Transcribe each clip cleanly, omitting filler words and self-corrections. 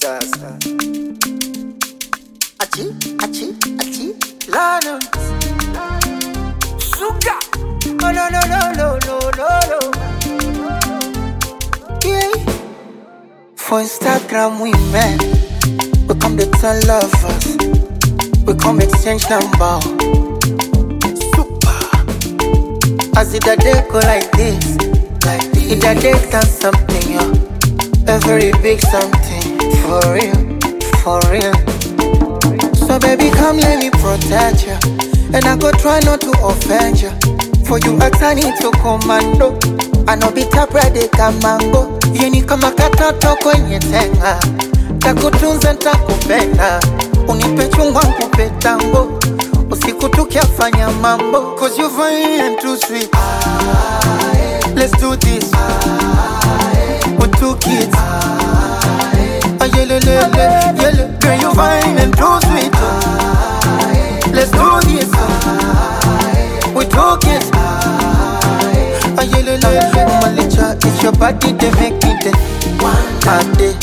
Sasa. Achi, Lana. Sugar. Oh no. Yeah. For Instagram we met. We come to tell lovers. We come exchange number. Super. As it a day go like this. It a day done something, yo. A very big something. For real. So baby come let me protect you. And I go try not to offend you. For you ask I need to commando. I know be tap ready kamango. Yeni kama katoto kwenye tenga. Takutunza nitakupenda. Unipe chungwa nikupe tango. Usiku tukiafanya mambo. Cause you fine and too sweet. Let's do this. With 2 kids. Yele. Girl you fine and too sweet. Let's do this. With 2 kids. Malicha, it's your body they make me day. A day.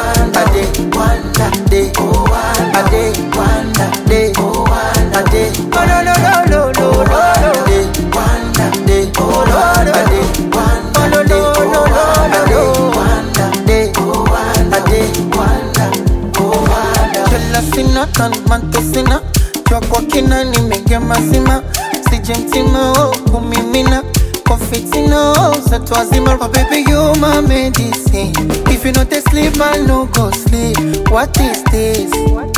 Sina tanmante sina jua kwa kina nimege mazima sije mtima kumimina konfitina zetu azima. Oh baby you my medicine. If you not sleep I no go sleep. What is this?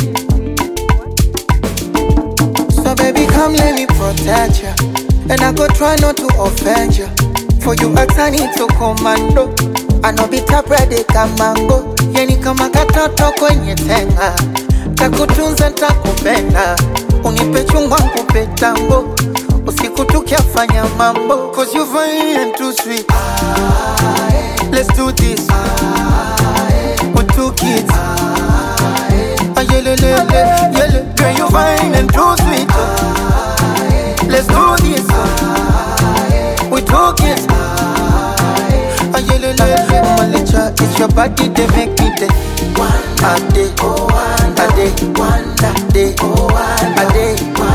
So baby come let me protect you. And I go try not to offend you. For you ask I need to commando. I know be tap ready kamango. Yeni kama katoto kwenye tenga. Takutunza nitakupenda. Unipe chungwa nikupe tango. Usiku tukiafanya mambo. Cause you fine and too sweet. Let's do this. With 2 kids. Yele. Girl you fine and too sweet. Let's do this. With 2 kids. Malicha, it's your body they make me day. A day.